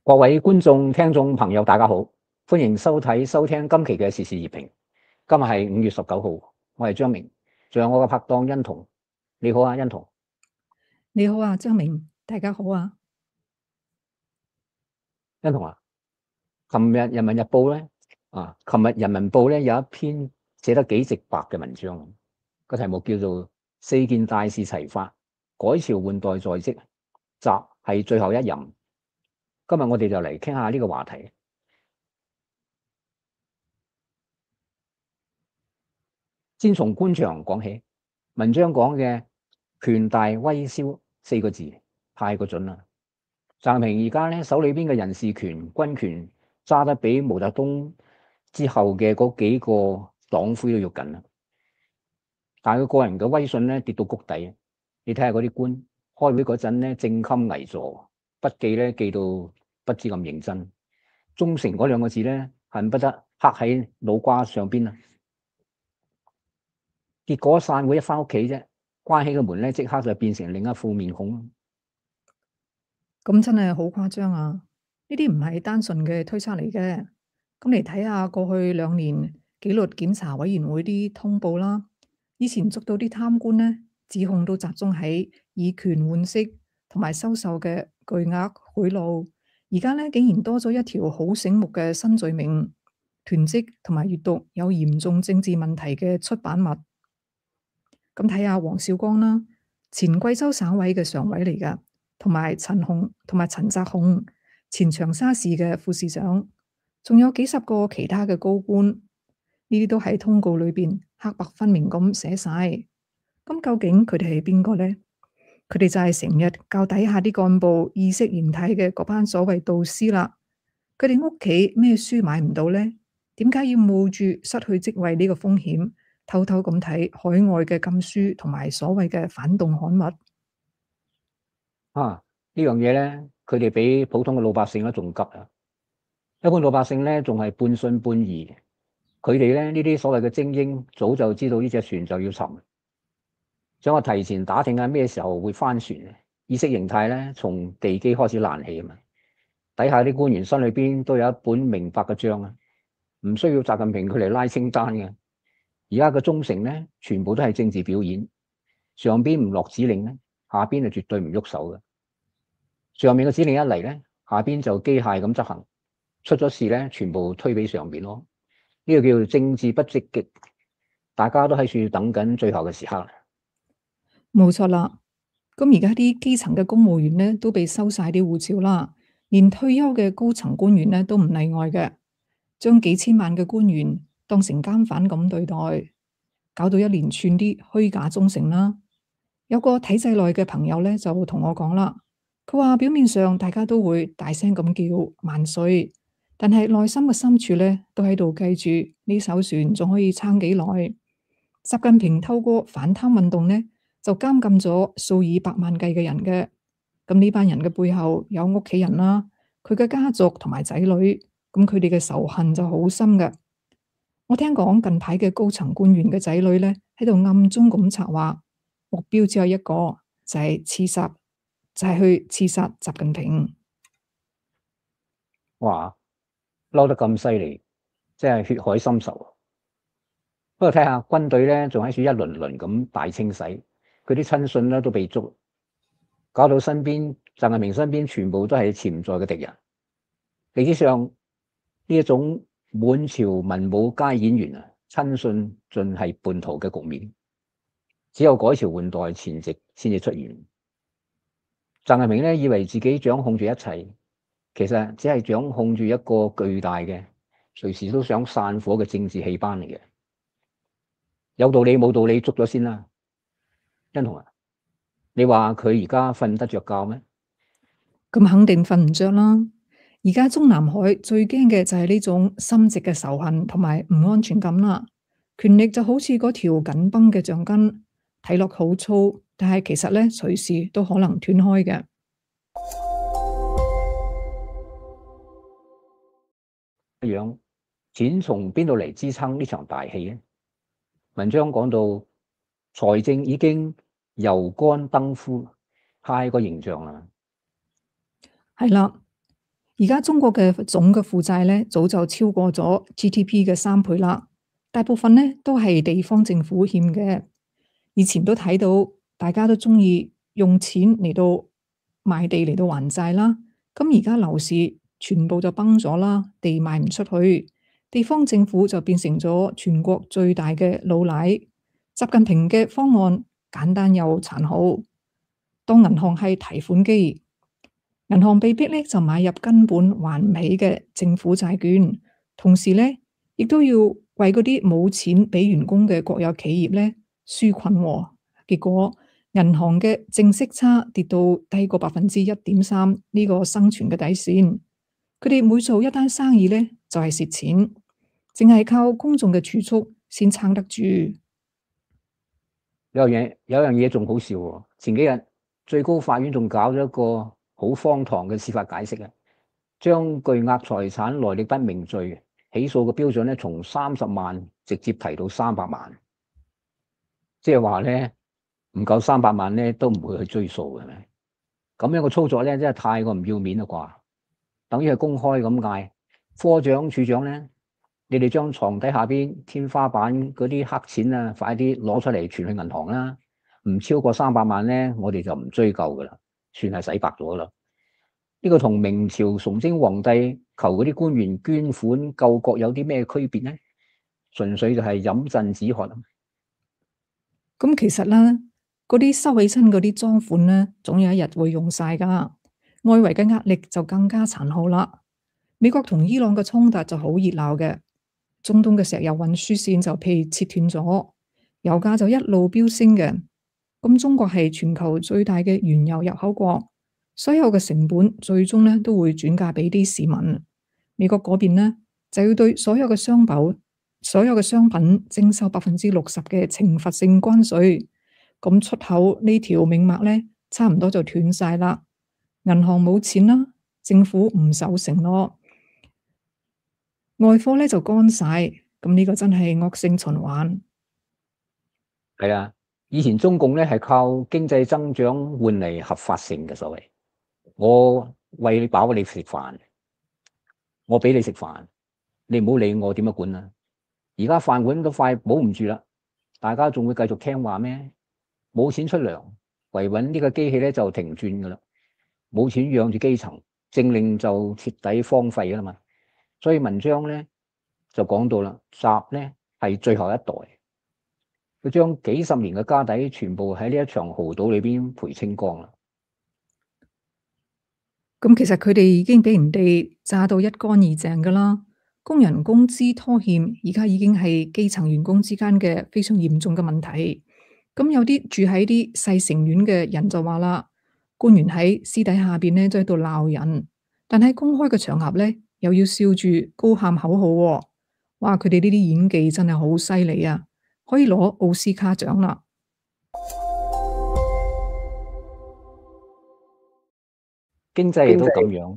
各位觀眾、聽眾朋友，大家好，歡迎收聽今期嘅時事熱評。今日係5月19號，我係張明，仲有我嘅拍檔欣彤。你好啊，欣彤。 你好啊，張明，大家好啊。 欣彤啊，琴日《人民日報》咧有一篇寫得幾直白嘅文章，個題目叫做4件大事齊發，改朝換代在即，習係最後一任。今日我哋就嚟傾下呢個話題。先從官場講起，文章講嘅權大威蕭4個字太過準啦。習近平而家咧手裏邊嘅人事權、軍權揸得比毛澤東之後嘅嗰幾個黨魁都要緊啦。但係佢個人嘅威信咧跌到谷底。你睇下嗰啲官開會嗰陣咧正襟危坐，筆記咧記到不知咁認真，忠誠嗰2個字咧恨不得刻喺腦瓜上邊啦。結果散會一翻屋企啫，關起個門咧即刻就變成另一副面孔。 咁真係好誇張啊！呢啲唔係單純嘅推測嚟嘅。咁嚟睇下過去2年紀律檢查委員會啲通報啦。以前捉到啲貪官呢，指控都集中喺以權換色同埋收受嘅巨額賄賂。而家呢，竟然多咗一條好醒目嘅新罪名：囤積同埋閱讀有嚴重政治問題嘅出版物。咁睇下黃少光啦，前貴州省委嘅常委嚟㗎。同埋陳澤雄，前長沙市嘅副市長，仲有幾十個其他嘅高官，呢啲都喺通告裏邊黑白分明咁寫晒。咁究竟佢哋係邊個呢？佢哋就係成日教底下啲幹部意識形態嘅嗰班所謂導師啦。佢哋屋企咩書買唔到呢？點解要冒住失去職位呢個風險，偷偷咁睇海外嘅禁書同埋所謂嘅反動刊物？ 呢樣嘢咧，佢哋比普通嘅老百姓咧仲急啊！一般老百姓咧仲係半信半疑，佢哋咧呢啲所謂嘅精英早就知道呢隻船就要沉，想話提前打聽下咩時候會翻船。意識形態咧從地基開始爛起啊嘛，底下啲官員心裏邊都有一本明白嘅賬啊，唔需要習近平佢嚟拉清單嘅。而家嘅忠誠咧，全部都係政治表演，上邊唔落指令咧，下邊係絕對唔喐手嘅。上面嘅指令一嚟咧，下邊就機械咁執行，出咗事咧，全部推俾上邊咯。呢個叫做政治不積極，大家都喺處等緊最後嘅時刻。 冇錯啦。咁而家啲基層嘅公務員呢，都被收晒啲護照啦，連退休嘅高層官員呢，都唔例外嘅，將幾千萬嘅官員當成監犯咁對待，搞到一連串啲虛假忠誠啦。有個體制內嘅朋友呢，就同我講啦，佢話表面上大家都會大聲咁叫萬歲，但係內心嘅深處呢，都喺度計住呢艘船仲可以撐幾耐。習近平透過反貪運動呢，就監禁咗數以百萬計嘅人嘅。咁呢班人嘅背後有屋企人啦，佢嘅家族同埋仔女，咁佢哋嘅仇恨就好深嘅。我聽講近排嘅高層官員嘅仔女呢，喺度暗中咁策劃，目標只有一個，就係刺殺，就係去刺殺習近平。 哇，嬲得咁犀利，真係血海深仇。不過睇下軍隊咧，仲喺處一輪輪咁大清洗，佢啲親信咧都被捉，搞到習近平身邊全部都係潛在嘅敵人。歷史上呢一種滿朝文武皆演員啊，親信盡係叛徒嘅局面，只有改朝換代前夕先至出現。習近平咧以為自己掌控住一切，其實只係掌控住一個巨大嘅、隨時都想散伙嘅政治戲班嚟嘅。有道理冇道理捉咗先啦。欣彤啊，你話佢而家瞓得着覺咩？ 咁肯定瞓唔着啦。而家中南海最驚嘅就係呢種深植嘅仇恨同埋唔安全感啦。權力就好似嗰條緊繃嘅橡筋，睇落好粗，但係其實咧隨時都可能斷開嘅。 樣錢從邊度嚟支撐呢場大戲咧？文章講到財政已經油乾燈枯，太過形象啦。 係啦， 而家中國嘅總嘅負債咧，早就超過咗 GDP 嘅3倍啦。大部分咧都係地方政府欠嘅。以前都睇到大家都中意用錢嚟到賣地嚟到還債啦。咁而家樓市全部就崩咗啦，地賣唔出去，地方政府就變成咗全國最大嘅老賴。習近平嘅方案簡單又殘酷，當銀行係提款機。銀行被逼咧就買入根本還唔起嘅政府債券，同時咧亦都要為嗰啲冇錢俾員工嘅國有企業咧紓困喎。結果銀行嘅淨息差跌到低過1.3%，呢個生存嘅底線。佢哋每做一單生意咧就係蝕錢，淨係靠公眾嘅儲蓄先撐得住。 有樣嘢仲好笑喎，前幾日最高法院仲搞咗一個好荒唐嘅司法解釋啊，將巨額財產來歷不明罪起訴嘅標準咧，從30萬直接提到300萬，即係話咧唔夠300萬咧都唔會去追訴嘅咩？咁樣嘅操作咧真係太過唔要面啦啩！等於係公開咁嗌科長、處長咧，你哋將床底下邊天花板嗰啲黑錢啊，快啲攞出嚟存去銀行啦！唔超過300萬咧，我哋就唔追究噶啦，算係洗白咗啦。呢個同明朝崇禎皇帝求嗰啲官員捐款救國有啲咩區別呢？純粹就係飲鴆止渴啊！ 咁其實咧，嗰啲收起身嗰啲贓款咧，總有一日會用晒噶。外圍嘅壓力就更加殘酷啦。美國同伊朗嘅衝突就好熱鬧嘅，中東嘅石油運輸線就被切斷咗，油價就一路飆升嘅。咁中國係全球最大嘅原油入口國，所有嘅成本最終咧都會轉嫁俾啲市民。美國嗰邊咧就要對所有嘅商品徵收60%嘅懲罰性關稅。咁出口呢條命脈咧，差唔多就斷晒啦。銀行冇錢啦，政府唔守承諾，外貨咧就乾晒。咁呢個真係惡性循環。 係啊，以前中共咧係靠經濟增長換嚟合法性嘅所謂，我餵你飽你食飯，我俾你食飯，你唔好理我點樣管啦。而家飯碗都快保唔住啦，大家仲會繼續聽話咩？冇錢出糧，維穩呢個機器咧就停轉噶啦，冇錢養住基層，政令就徹底荒廢噶啦嘛。所以文章咧就講到啦，習咧係最後一代，佢將幾十年嘅家底全部喺呢一場豪賭裏邊賠清光啦。 咁其實佢哋已經俾人哋炸到一乾二淨噶啦，工人工資拖欠，而家已經係基層員工之間嘅非常嚴重嘅問題。咁有啲住喺啲細城縣嘅人就話啦，官員喺私底下邊咧都喺度鬧人，但喺公開嘅場合咧又要笑住高喊口號喎。哇！佢哋呢啲演技真係好犀利啊，可以攞奧斯卡獎啦。 經濟亦都咁樣，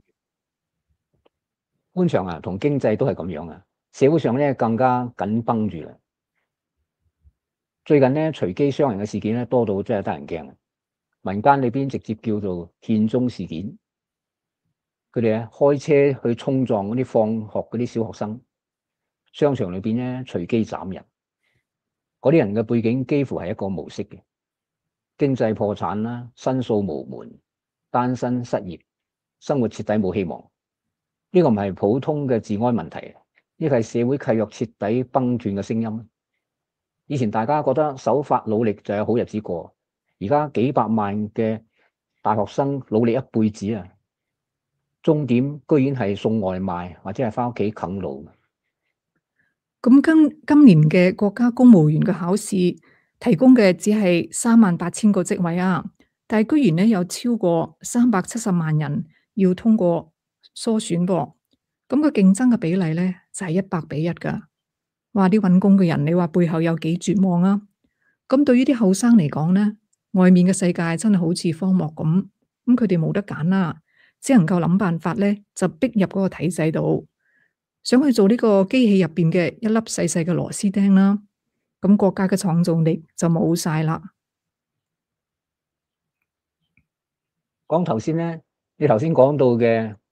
官場啊同經濟都係咁樣啊，社會上咧更加緊繃住啦。最近咧隨機傷人嘅事件咧多到真係得人驚啊！民間裏邊直接叫做獻中事件，佢哋咧開車去衝撞嗰啲放學嗰啲小學生，商場裏邊咧隨機斬人，嗰啲人嘅背景幾乎係一個模式嘅，經濟破產啦，申訴無門，單身失業，生活徹底冇希望。呢個唔係普通嘅治安問題，呢個係社會契約徹底崩斷嘅聲音。以前大家覺得守法努力就有好日子過，而家幾百萬嘅大學生努力一輩子啊，終點居然係送外賣或者係翻屋企啃老。 咁今年嘅國家公務員嘅考試提供嘅只係38000個職位啊，但係居然咧有超過370萬人要通過初選噃，咁個競爭嘅比例咧就係100:1噶。話啲搵工嘅人，你話背後有幾絕望啊？咁對於啲後生嚟講咧，外面嘅世界真係好似荒漠咁，咁佢哋冇得揀啦，只能夠諗辦法咧，就逼入嗰個體制度，想去做呢個機器入邊嘅一粒細細嘅螺絲釘啦。咁國家嘅創造力就冇晒啦。 講頭先咧，你頭先講到嘅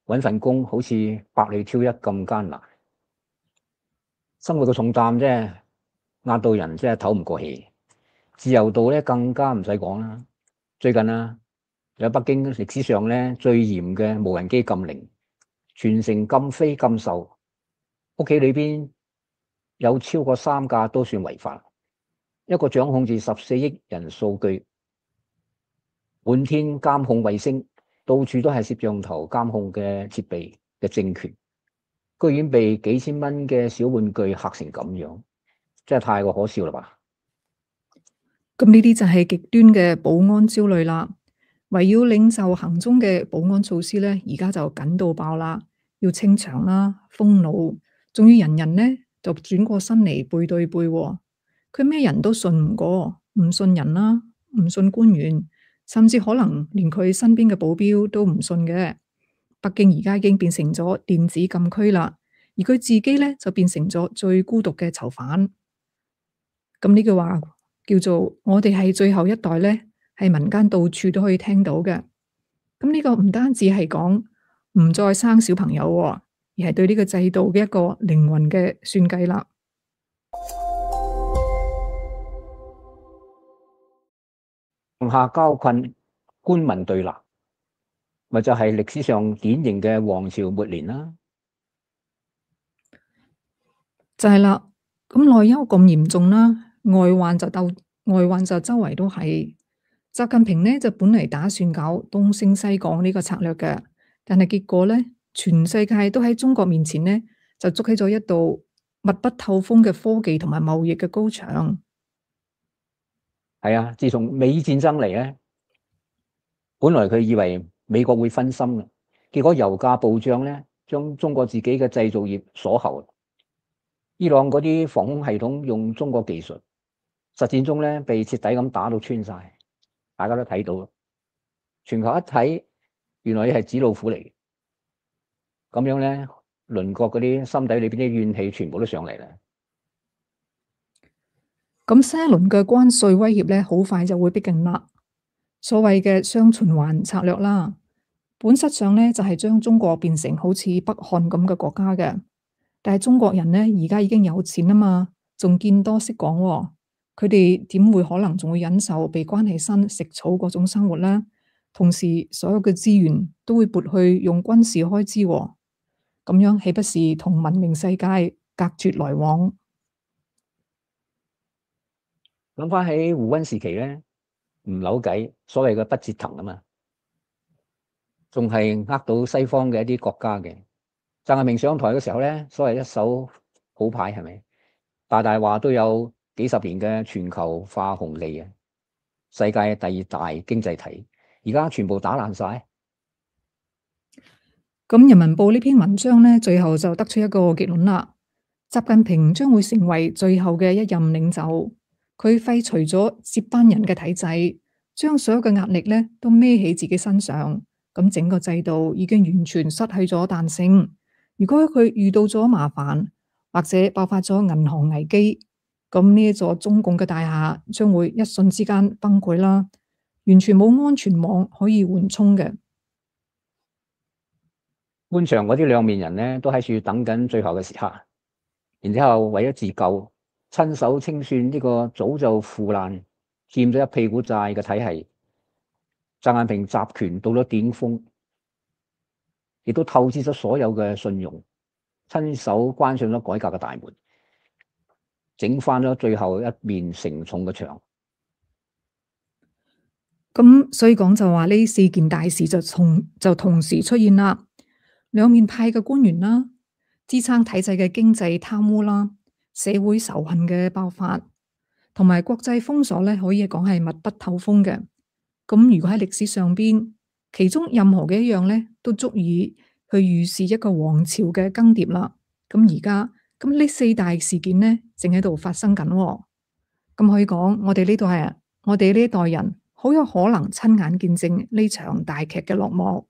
揾份工好似百里挑一咁艱難，生活嘅重擔啫，壓到人真係唞唔過氣。自由度咧更加唔使講啦。最近啊，有北京歷史上咧最嚴嘅無人機禁令，全城禁飛禁售，屋企裏邊有超過3架都算違法。一個掌控住14億人數據，滿天監控衛星，到處都係攝像頭監控嘅設備嘅政權，居然被幾千蚊嘅小玩具嚇成咁樣，真係太過可笑啦吧！ 咁呢啲就係極端嘅保安焦慮啦。圍繞領袖行蹤嘅保安措施咧，而家就緊到爆啦，要清場啦、封路，仲要人人呢就轉過身嚟背對背喎。佢咩人都信唔過，唔信人啦，唔信官員，甚至可能連佢身邊嘅保鏢都唔信嘅。北京而家已經變成咗電子禁區啦，而佢自己咧就變成咗最孤獨嘅囚犯。咁呢句話叫做我哋係最後一代咧，係民間到處都可以聽到嘅。咁呢個唔單止係講唔再生小朋友喎，而係對呢個制度嘅一個靈魂嘅算計啦。 上下交困，官民對立，咪就係歷史上典型嘅王朝末年啦。 就係啦，咁內憂咁嚴重啦，外患就周圍都係。習近平呢就本嚟打算搞東升西降呢個策略嘅，但係結果呢，全世界都喺中國面前呢就築起咗一道密不透風嘅科技同埋貿易嘅高牆。 係啊，自從美戰爭嚟咧，本來佢以為美國會分心嘅，結果油價暴漲咧，將中國自己嘅製造業鎖喉。伊朗嗰啲防空系統用中國技術，實戰中咧被徹底咁打到穿晒，大家都睇到。全球一睇，原來係紙老虎嚟嘅，咁樣咧，鄰國嗰啲心底裏邊啲怨氣全部都上嚟啦。 咁新一輪嘅關稅威脅咧，好快就會逼近啦。所謂嘅雙循環策略啦，本質上咧就係將中國變成好似北韓咁嘅國家嘅。但係中國人咧而家已經有錢啊嘛，仲見多識廣喎，佢哋點會可能仲會忍受被關起身食草嗰種生活咧？同時，所有嘅資源都會撥去用軍事開支喎，咁樣豈不是同文明世界隔絕來往？ 諗翻起胡溫時期咧，唔扭計，所謂嘅不折騰啊嘛，仲係呃到西方嘅一啲國家嘅。習近平上台嘅時候咧，所謂一手好牌係咪？大大話都有幾十年嘅全球化紅利啊，世界第2大經濟體，而家全部打爛晒。 咁《人民報》呢篇文章呢，最後就得出一個結論啦。習近平將會成為最後嘅一任領袖，佢廢除咗接班人嘅體制，將所有嘅壓力呢都孭喺自己身上。咁整個制度已經完全失去咗彈性。如果佢遇到咗麻煩，或者爆發咗銀行危機，咁呢一座中共嘅大廈將會一瞬之間崩潰啦，完全冇安全網可以緩衝嘅。 官場嗰啲兩面人咧，都喺處等緊最後嘅時刻，然之後為咗自救，親手清算呢個早就腐爛、欠咗一屁股債嘅體系。習近平集權到咗頂峰，亦都透支咗所有嘅信用，親手關上咗改革嘅大門，整翻咗最後一面承重嘅牆。 咁所以講就話呢四件大事就同時出現啦。兩面派嘅官員啦，支撐體制嘅經濟貪污啦，社會仇恨嘅爆發，同埋國際封鎖咧，可以講係密不透風嘅。咁如果喺歷史上邊，其中任何嘅一樣咧，都足以去預示一個王朝嘅更迭啦。咁而家咁呢四大事件咧，正喺度發生緊喎。咁可以講，我哋呢一代人，好有可能親眼見證呢場大劇嘅落幕。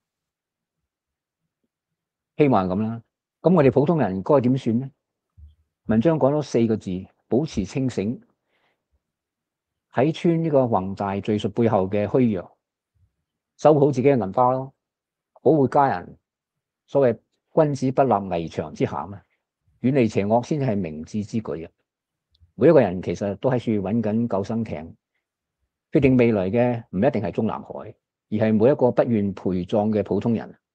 希望係咁啦。咁我哋普通人該點算呢？文章講咗4個字：保持清醒，睇穿呢個宏大敘述背後嘅虛弱，守好自己嘅銀包咯，保護家人， 所謂君子不立危牆之下啊，遠離邪惡先至係明智之舉啊！每一個人其實都喺處揾緊救生艇，決定未來嘅唔一定係中南海，而係每一個不願陪葬嘅普通人。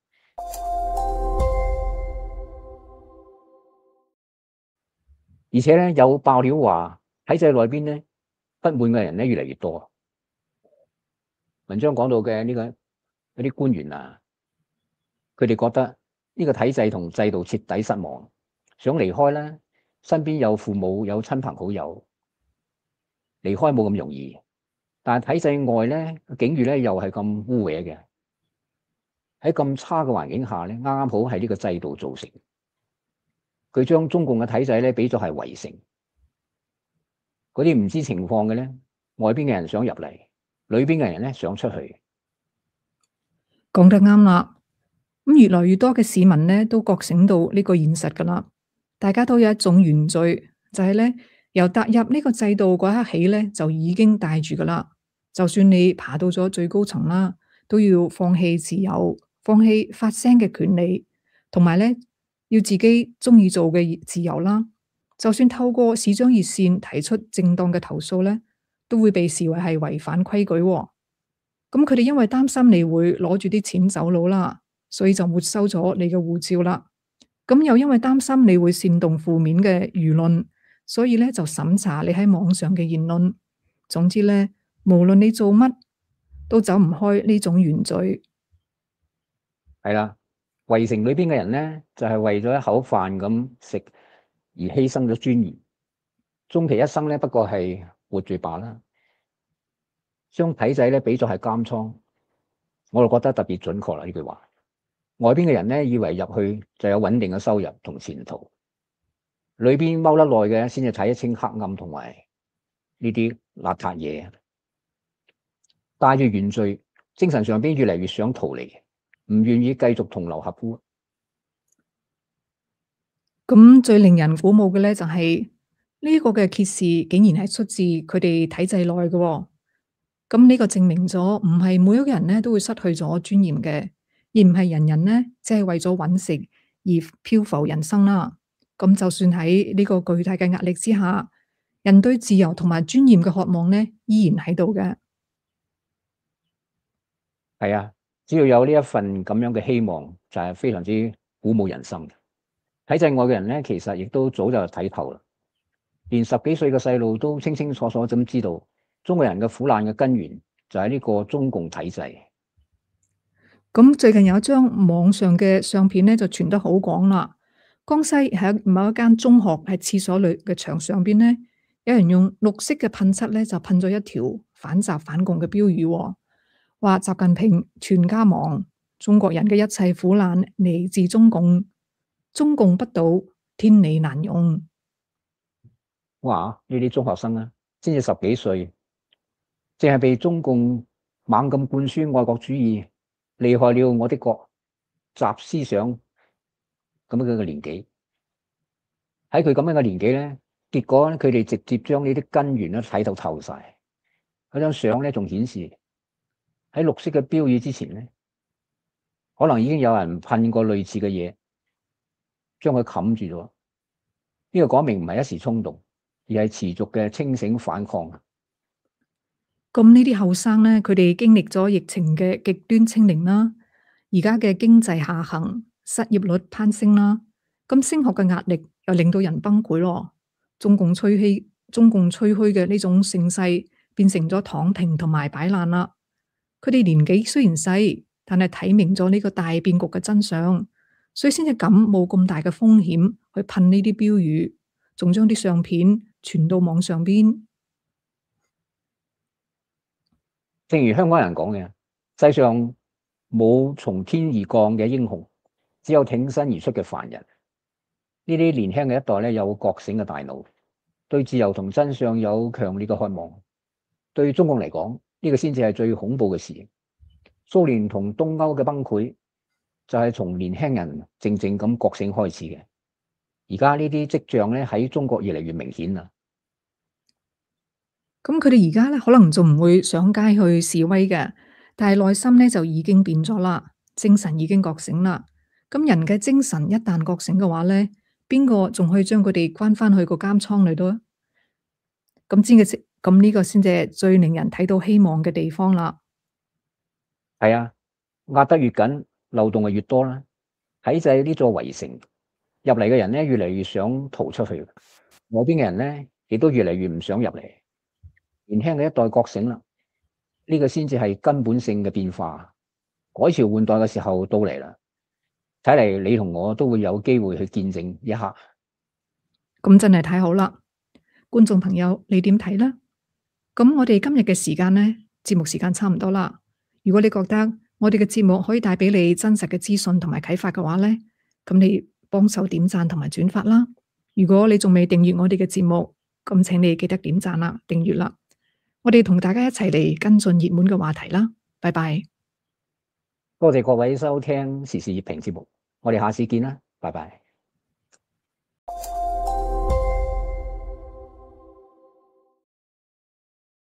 而且咧有爆料話體制內邊咧不滿嘅人咧越嚟越多。文章講到嘅呢個一啲官員啊，佢哋覺得呢個體制同制度徹底失望，想離開咧，身邊有父母有親朋好友，離開冇咁容易。但係體制外咧境遇咧又係咁污穢嘅，喺咁差嘅環境下咧，啱啱好係呢個制度造成。佢將中共嘅體制咧比作係圍城，嗰啲唔知情況嘅咧，外邊嘅人想入嚟，裏邊嘅人咧想出去。 講得啱啦。咁越來越多嘅市民咧都覺醒到呢個現實噶啦，大家都有一種原罪，就係咧由踏入呢個制度嗰一刻起咧就已經帶住噶啦。就算你爬到咗最高層啦，都要放棄自由，放棄發聲嘅權利，同埋咧要自己中意做嘅自由啦。就算透過市長熱線提出正當嘅投訴咧，都會被視為係違反規矩喎。咁佢哋因為擔心你會攞住啲錢走佬啦，所以就沒收咗你嘅護照啦。咁又因為擔心你會煽動負面嘅輿論，所以咧就審查你喺網上嘅言論。總之咧，無論你做乜，都走唔開呢種原罪。 係啦，圍城裏邊嘅人咧，就係為咗一口飯咁食而犧牲咗尊嚴，終其一生咧不過係活住罷啦。將體制咧比作係監倉，我就覺得特別準確啦呢句話。外邊嘅人咧以為入去就有穩定嘅收入同前途，裏邊踎得耐嘅先至睇得清黑暗同埋呢啲邋遢嘢，帶住原罪，精神上邊越嚟越想逃離，唔願意繼續同流合污。 咁最令人鼓舞嘅咧就係呢個嘅揭示，竟然係出自佢哋體制內嘅喎。咁呢個證明咗，唔係每一個人咧都會失去咗尊嚴嘅，而唔係人人呢，即係為咗揾食而漂浮人生啦。咁就算喺呢個巨大嘅壓力之下，人對自由同埋尊嚴嘅渴望呢，依然喺度嘅。 係啊，只要有呢一份咁樣嘅希望，就係非常之鼓舞人心嘅。體制外嘅人咧，其實亦都早就睇透啦，連10幾歲嘅細路都清清楚楚咁知道，中國人嘅苦難嘅根源就係呢個中共體制。 咁最近有一張網上嘅相片咧，就傳得好廣啦。江西喺某一間中學喺廁所裏嘅牆上邊咧，有人用綠色嘅噴漆咧，就噴咗一條反習反共嘅標語喎，話習近平全家亡，中國人嘅一切苦難嚟自中共，中共不倒，天理難容。 哇！呢啲中學生啊，先至10幾歲，淨係被中共猛咁灌輸愛國主義，厲害了我的國，習思想咁樣嘅年紀，喺佢咁樣嘅年紀咧，結果咧佢哋直接將呢啲根源咧睇到透晒。嗰張相咧仲顯示喺綠色嘅標語之前咧，可能已經有人噴過類似嘅嘢，將佢冚住咗。呢個講明唔係一時衝動，而係持續嘅清醒反抗。 咁呢啲後生咧，佢哋經歷咗疫情嘅極端清零啦，而家嘅經濟下行、失業率攀升啦，咁升學嘅壓力又令到人崩潰咯。中共吹噓嘅呢種盛世變成咗躺平同埋擺爛啦。佢哋年紀雖然細，但係睇明咗呢個大變局嘅真相，所以先至敢冒咁大嘅風險去噴呢啲標語，仲將啲相片傳到網上邊。 正如香港人講嘅，世上冇從天而降嘅英雄，只有挺身而出嘅凡人。呢啲年輕嘅一代咧，有覺醒嘅大腦，對自由同真相有強烈嘅渴望。對中共嚟講，呢個先至係最恐怖嘅事。蘇聯同東歐嘅崩潰，就係從年輕人靜靜咁覺醒開始嘅。而家呢啲跡象咧，喺中國越嚟越明顯啦。 咁佢哋而家咧可能仲唔會上街去示威嘅，但係內心咧就已經變咗啦，精神已經覺醒啦。 咁人嘅精神一旦覺醒嘅話咧，邊個仲可以將佢哋關翻去個監倉裏度啊？咁呢個先至係最令人睇到希望嘅地方啦。 係啊，壓得越緊，漏洞就越多啦。體制呢座圍城入嚟嘅人咧，越嚟越想逃出去；外邊嘅人咧，亦都越嚟越唔想入嚟。年輕嘅一代覺醒啦，呢個先至係根本性嘅變化，改朝換代嘅時候到嚟啦。睇嚟你同我都會有機會去見證一刻。 咁真係太好啦！觀眾朋友，你點睇呢？咁我哋今日嘅時間呢，節目時間差唔多啦。如果你覺得我哋嘅節目可以帶俾你真實嘅資訊同埋啟發嘅話呢，咁你幫手點讚同埋轉發啦。如果你仲未訂閱我哋嘅節目，咁請你記得點讚啦、訂閱啦。我哋同大家一齊嚟跟進熱門嘅話題啦。拜拜。 多謝各位收聽時事熱評節目，我哋下次見啦，拜拜。